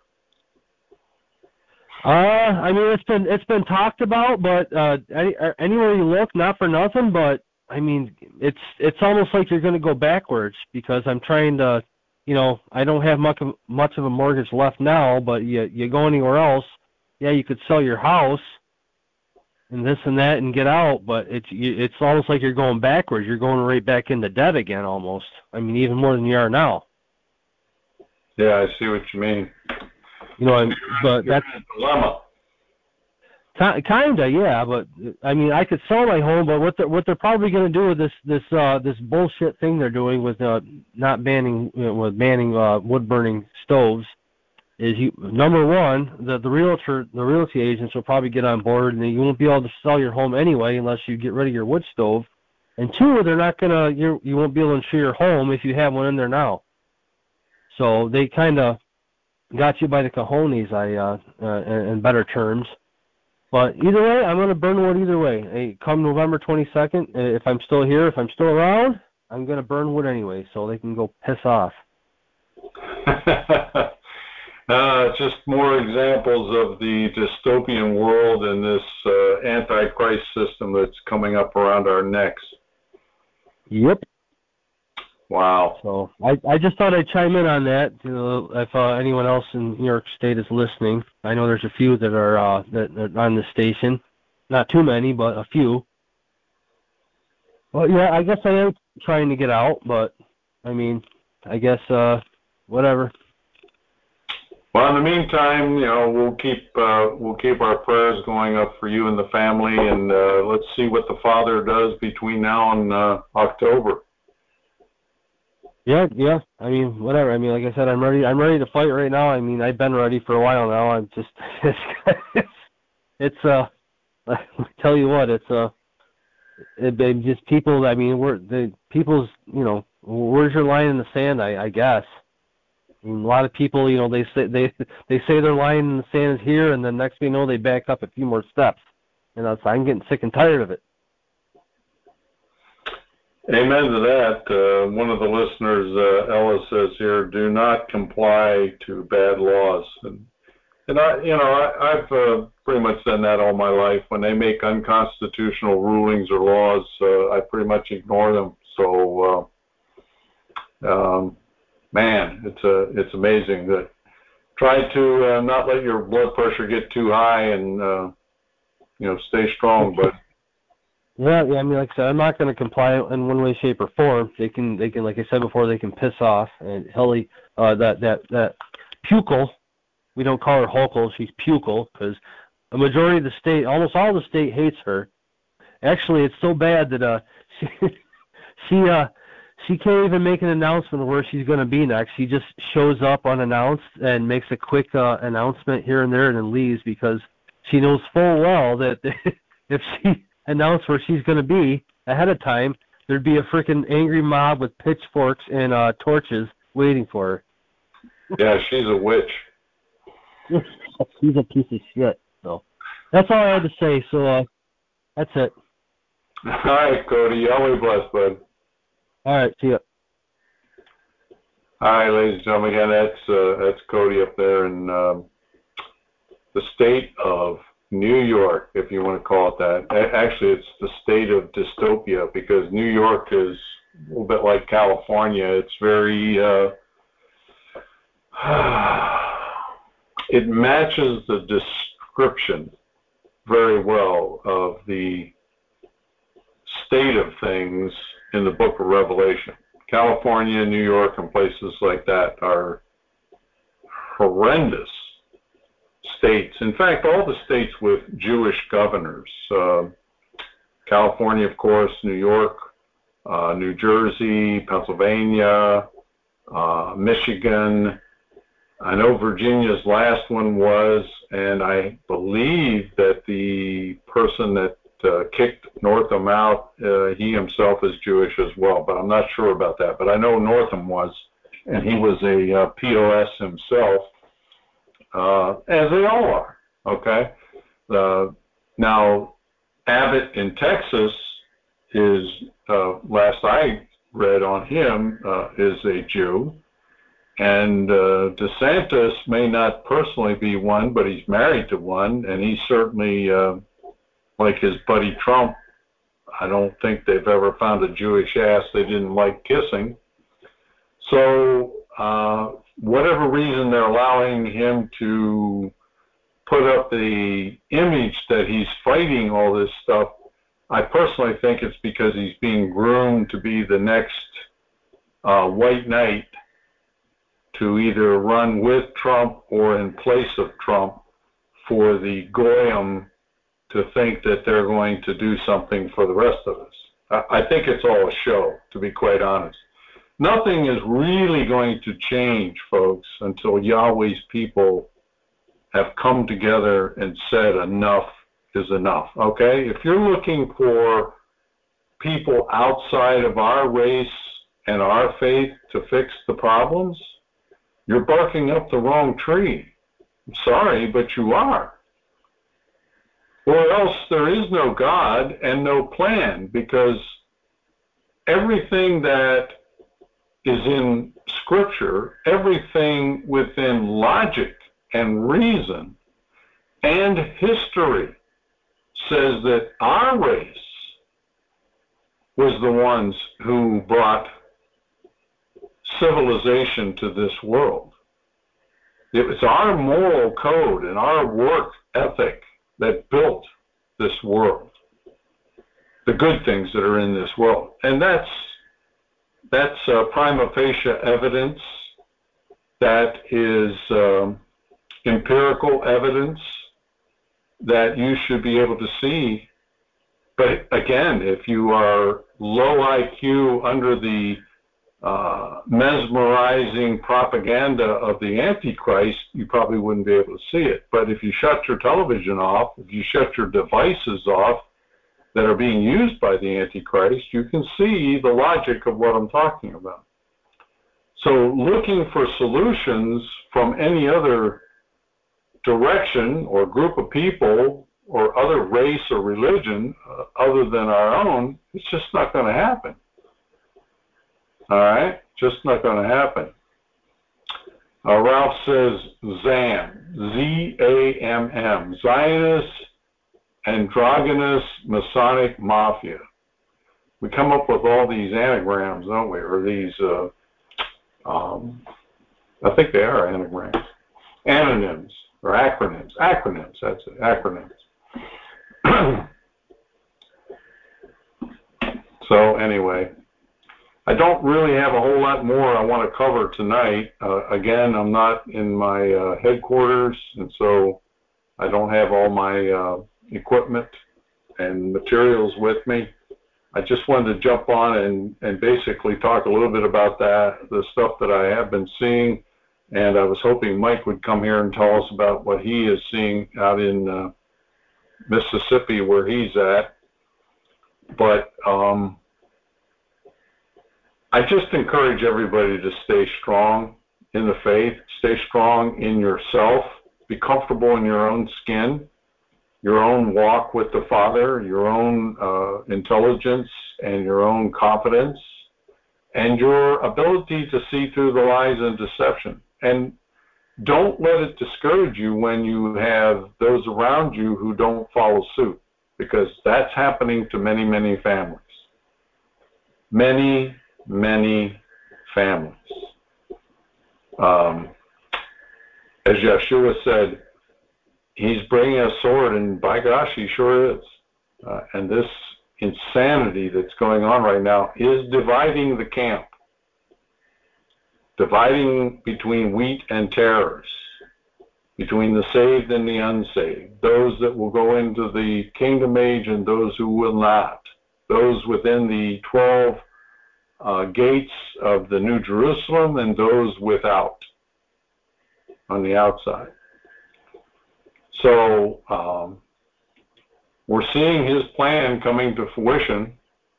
I mean, it's been talked about, but anywhere you look, not for nothing, but I mean, it's almost like you're going to go backwards, because I'm trying to, I don't have much of a mortgage left now, but you go anywhere else, you could sell your house and this and that and get out, but it's almost like you're going backwards. You're going right back into debt again, almost. I mean, even more than you are now. Yeah, I see what you mean. But that's a dilemma. Kinda, yeah, but I mean, I could sell my home, but what they're probably going to do with this bullshit thing they're doing with not banning wood burning stoves, is number one, the realty agents will probably get on board, and you won't be able to sell your home anyway unless you get rid of your wood stove. And two, they're not gonna you won't be able to insure your home if you have one in there now. So they kind of got you by the cojones, in better terms. But either way, I'm gonna burn wood either way. Hey, come November 22nd, if I'm still here, if I'm still around, I'm gonna burn wood anyway, so they can go piss off. Just more examples of the dystopian world and this antichrist system that's coming up around our necks. Yep. Wow. So I just thought I'd chime in on that. You know, if anyone else in New York State is listening, I know there's a few that are on the station. Not too many, but a few. Well, yeah, I guess I am trying to get out, but I mean, I guess whatever. Well, in the meantime, you know, we'll keep our prayers going up for you and the family, and let's see what the Father does between now and October. Yeah. I mean, whatever. I mean, like I said, I'm ready. I'm ready to fight right now. I mean, I've been ready for a while now. I'm just, it's I tell you what, it's just people. I mean, people's, you know, where's your line in the sand? I guess. I mean, a lot of people, you know, they say their line in the sand is here, and then next thing you know, they back up a few more steps. And I'm getting sick and tired of it. Amen to that. One of the listeners, Ella, says here, do not comply to bad laws. And I've pretty much done that all my life. When they make unconstitutional rulings or laws, I pretty much ignore them. So, man, it's amazing that try to not let your blood pressure get too high and stay strong, but. Yeah, I mean, like I said, I'm not going to comply in one way, shape, or form. They can, like I said before, they can piss off. And Helly, that Pukel, we don't call her Hokel, she's Pukel, because a majority of the state, almost all the state hates her. Actually, it's so bad that she can't even make an announcement of where she's going to be next. She just shows up unannounced and makes a quick announcement here and there and then leaves because she knows full well that if she announce where she's going to be ahead of time, there'd be a freaking angry mob with pitchforks and torches waiting for her. Yeah, she's a witch. She's a piece of shit. So that's all I had to say. So that's it. All right, Cody. Always blessed, bud. All right, see ya. All right, ladies and gentlemen, again, that's Cody up there in the state of New York, if you want to call it that. Actually, it's the state of dystopia because New York is a little bit like California. It's very, it matches the description very well of the state of things in the book of Revelation. California, New York, and places like that are horrendous states. In fact, all the states with Jewish governors, California, of course, New York, New Jersey, Pennsylvania, Michigan. I know Virginia's last one was, and I believe that the person that kicked Northam out, he himself is Jewish as well, but I'm not sure about that. But I know Northam was, and he was a POS himself. As they all are, okay? Now, Abbott in Texas is, last I read on him, is a Jew. And DeSantis may not personally be one, but he's married to one, and he's certainly, like his buddy Trump, I don't think they've ever found a Jewish ass they didn't like kissing. So, whatever reason they're allowing him to put up the image that he's fighting all this stuff, I personally think it's because he's being groomed to be the next white knight to either run with Trump or in place of Trump for the Goyim to think that they're going to do something for the rest of us. I think it's all a show, to be quite honest. Nothing is really going to change, folks, until Yahweh's people have come together and said enough is enough, okay? If you're looking for people outside of our race and our faith to fix the problems, you're barking up the wrong tree. I'm sorry, but you are. Or else there is no God and no plan, because everything that is in Scripture, everything within logic and reason and history says that our race was the ones who brought civilization to this world. It was our moral code and our work ethic that built this world, the good things that are in this world. And that's prima facie evidence. That is empirical evidence that you should be able to see. But again, if you are low IQ under the mesmerizing propaganda of the Antichrist, you probably wouldn't be able to see it. But if you shut your television off, if you shut your devices off that are being used by the Antichrist, you can see the logic of what I'm talking about. So looking for solutions from any other direction or group of people or other race or religion other than our own, it's just not going to happen. All right? Just not going to happen. Ralph says ZAMM, Z-A-M-M, Zionist Androgynous Masonic Mafia. We come up with all these anagrams, don't we? Or these, I think they are anagrams. Anonyms, or acronyms. Acronyms, that's it, acronyms. So anyway, I don't really have a whole lot more I want to cover tonight. Again, I'm not in my headquarters, and so I don't have all my equipment and materials with me. I just wanted to jump on and basically talk a little bit about the stuff that I have been seeing, and I was hoping Mike would come here and tell us about what he is seeing out in Mississippi, where he's at. But I just encourage everybody to stay strong in the faith, stay strong in yourself, be comfortable in your own skin, your own walk with the Father, your own intelligence and your own confidence, and your ability to see through the lies and deception. And don't let it discourage you when you have those around you who don't follow suit, because that's happening to many, many families. Many, many families. As Yeshua said, he's bringing a sword, and by gosh, he sure is. And this insanity that's going on right now is dividing the camp, dividing between wheat and tares, between the saved and the unsaved, those that will go into the kingdom age and those who will not, those within the 12 gates of the New Jerusalem and those without, on the outside. So we're seeing his plan coming to fruition.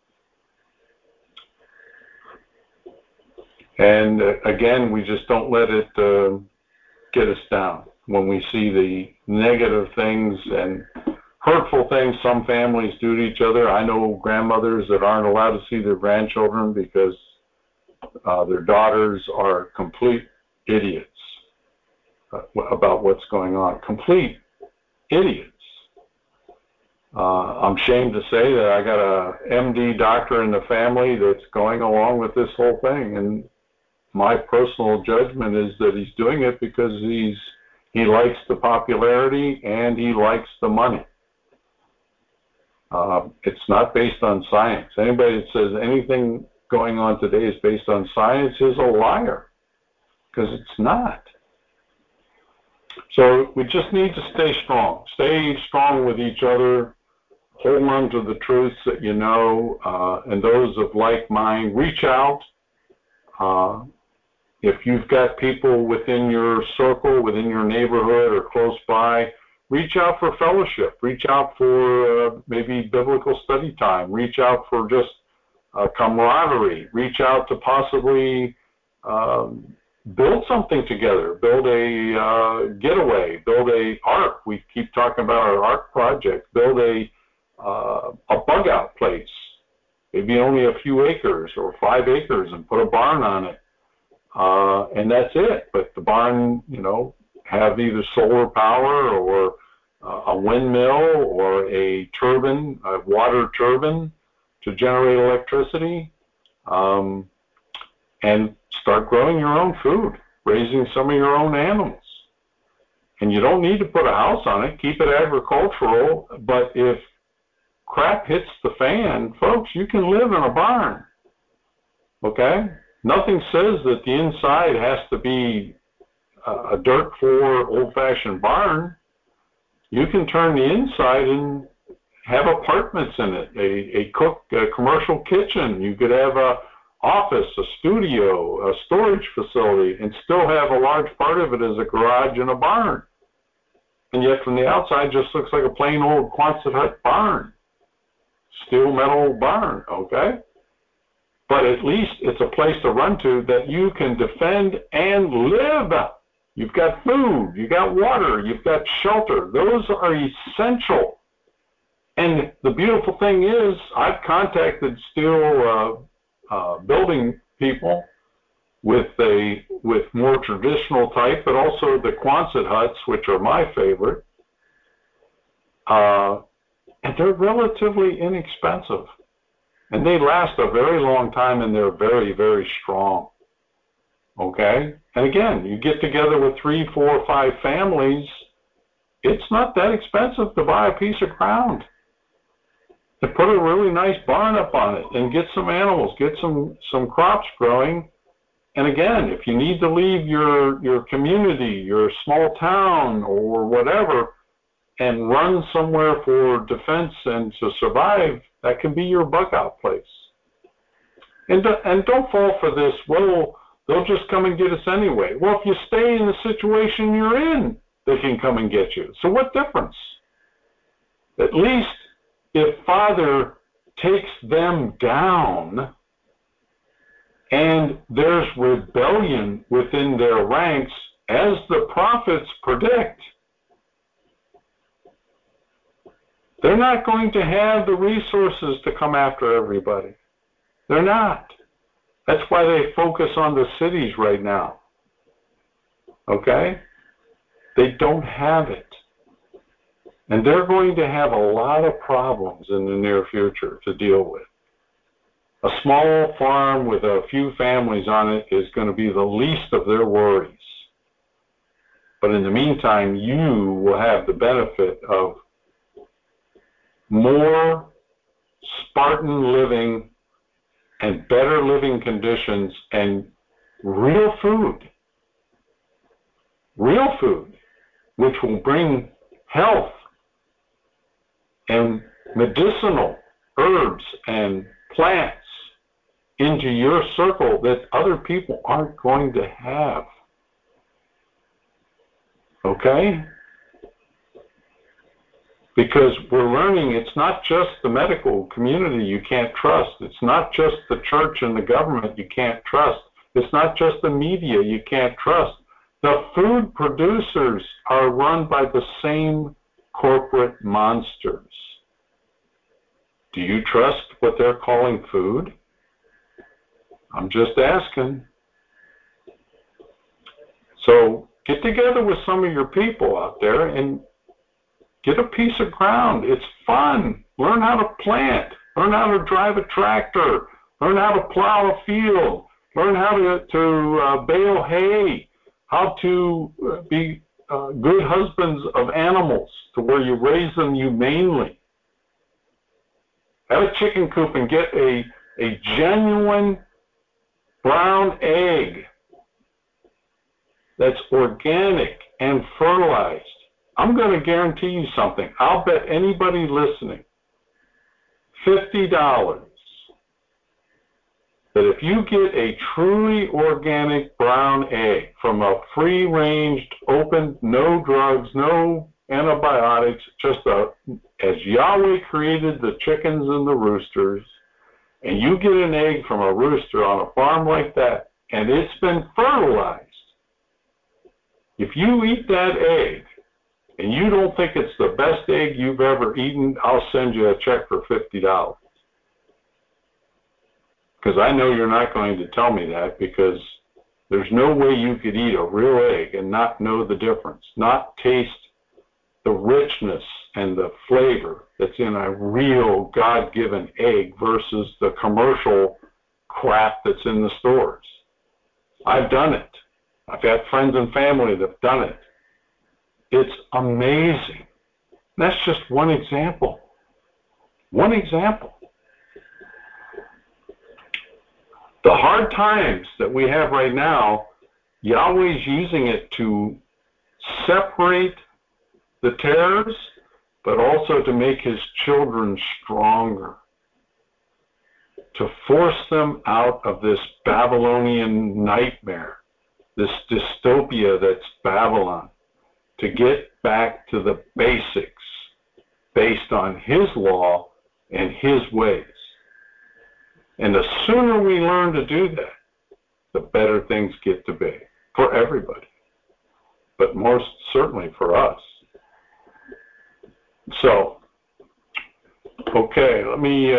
And again, we just don't let it get us down when we see the negative things and hurtful things some families do to each other. I know grandmothers that aren't allowed to see their grandchildren because their daughters are complete idiots about what's going on. Complete idiots. I'm ashamed to say that I got a MD doctor in the family that's going along with this whole thing, and my personal judgment is that he's doing it because he likes the popularity and he likes the money. It's not based on science. Anybody that says anything going on today is based on science is a liar, because it's not. So we just need to stay strong. Stay strong with each other. Hold on to the truths that you know, and those of like mind. Reach out. If you've got people within your circle, within your neighborhood or close by, reach out for fellowship. Reach out for maybe biblical study time. Reach out for just camaraderie. Reach out to possibly build something together. Build a getaway. Build a ARC. We keep talking about our ARC project. Build a bug out place. Maybe only a few acres or 5 acres and put a barn on it. And that's it. But the barn, have either solar power or a windmill or a turbine, a water turbine to generate electricity, and start growing your own food, raising some of your own animals. And you don't need to put a house on it. Keep it agricultural. But if crap hits the fan, folks, you can live in a barn. Okay? Nothing says that the inside has to be a dirt floor, old-fashioned barn. You can turn the inside and have apartments in it, a commercial kitchen. You could have a office, a studio, a storage facility, and still have a large part of it as a garage and a barn. And yet from the outside, just looks like a plain old Quonset hut barn, steel metal barn, okay? But at least it's a place to run to that you can defend and live. You've got food, you've got water, you've got shelter. Those are essential. And the beautiful thing is, I've contacted steel building people with more traditional type, but also the Quonset huts, which are my favorite. And they're relatively inexpensive. And they last a very long time, and they're very, very strong. Okay? And again, you get together with 3, 4, 5 families, it's not that expensive to buy a piece of ground. To put a really nice barn up on it and get some animals, get some crops growing. And again, if you need to leave your community, your small town or whatever, and run somewhere for defense and to survive, that can be your bug out place. And don't fall for this, well, they'll just come and get us anyway. Well, if you stay in the situation you're in, they can come and get you. So what difference? At least if Father takes them down and there's rebellion within their ranks, as the prophets predict, they're not going to have the resources to come after everybody. They're not. That's why they focus on the cities right now. Okay? They don't have it. And they're going to have a lot of problems in the near future to deal with. A small farm with a few families on it is going to be the least of their worries. But in the meantime, you will have the benefit of more Spartan living and better living conditions and real food, which will bring health and medicinal herbs and plants into your circle that other people aren't going to have. Okay? Because we're learning it's not just the medical community you can't trust. It's not just the church and the government you can't trust. It's not just the media you can't trust. The food producers are run by the same corporate monsters. Do you trust what they're calling food? I'm just asking. So get together with some of your people out there and get a piece of ground. It's fun. Learn how to plant. Learn how to drive a tractor. Learn how to plow a field. Learn how to bale hay. How to be good husbands of animals to where you raise them humanely. Have a chicken coop and get a genuine brown egg that's organic and fertilized. I'm going to guarantee you something. I'll bet anybody listening $50 that if you get a truly organic brown egg from a free-ranged, open, no drugs, no antibiotics, just as Yahweh created the chickens and the roosters, and you get an egg from a rooster on a farm like that, and it's been fertilized, if you eat that egg and you don't think it's the best egg you've ever eaten, I'll send you a check for $50. Because I know you're not going to tell me that, because there's no way you could eat a real egg and not know the difference, not taste the richness and the flavor that's in a real God-given egg versus the commercial crap that's in the stores. I've done it. I've had friends and family that have done it. It's amazing. That's just one example. One example. The hard times that we have right now, Yahweh's using it to separate the tares, but also to make his children stronger, to force them out of this Babylonian nightmare, this dystopia that's Babylon, to get back to the basics based on his law and his ways. And the sooner we learn to do that, the better things get to be for everybody, but most certainly for us. So, okay, let me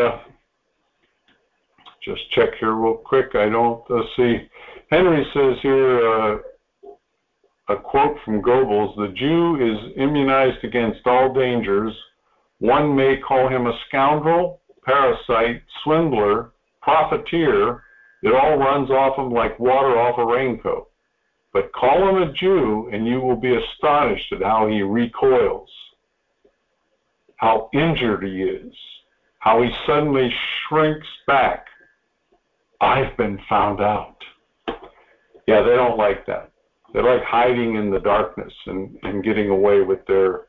just check here real quick. I don't see. Henry says here, a quote from Goebbels, "The Jew is immunized against all dangers. One may call him a scoundrel, parasite, swindler, profiteer. It all runs off him like water off a raincoat. But call him a Jew, and you will be astonished at how he recoils, how injured he is, how he suddenly shrinks back. I've been found out." Yeah, they don't like that. They like hiding in the darkness and getting away with their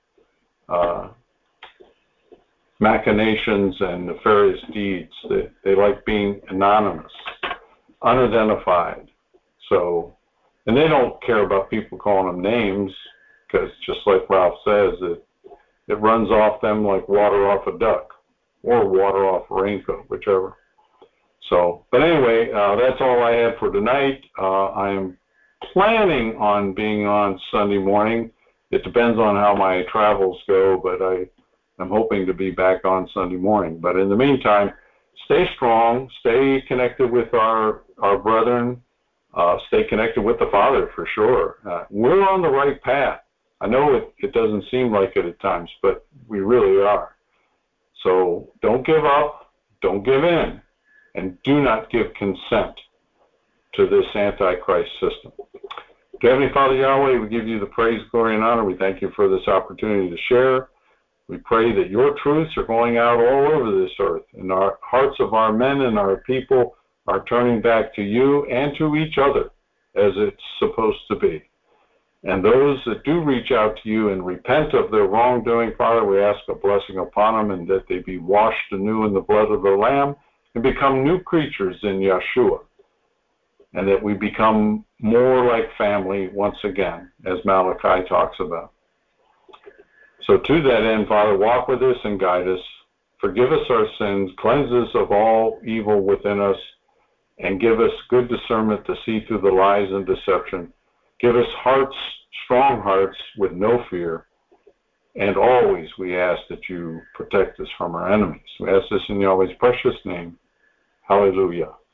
machinations and nefarious deeds. They like being anonymous, unidentified. So, and they don't care about people calling them names, because just like Ralph says, it runs off them like water off a duck or water off a raincoat, whichever. So, but anyway, that's all I had for tonight. I am planning on being on Sunday morning. It depends on how my travels go, but I'm hoping to be back on Sunday morning. But in the meantime, stay strong, stay connected with our brethren, stay connected with the Father for sure. We're on the right path. I know it doesn't seem like it at times, but we really are. So don't give up, don't give in, and do not give consent to this Antichrist system. Heavenly Father Yahweh, we give you the praise, glory, and honor. We thank you for this opportunity to share. We pray that your truths are going out all over this earth, and our hearts of our men and our people are turning back to you and to each other as it's supposed to be. And those that do reach out to you and repent of their wrongdoing, Father, we ask a blessing upon them, and that they be washed anew in the blood of the Lamb and become new creatures in Yeshua, and that we become more like family once again, as Malachi talks about. So to that end, Father, walk with us and guide us. Forgive us our sins, cleanse us of all evil within us, and give us good discernment to see through the lies and deception. Give us hearts, strong hearts with no fear. And always we ask that you protect us from our enemies. We ask this in Yahweh's precious name. Hallelujah.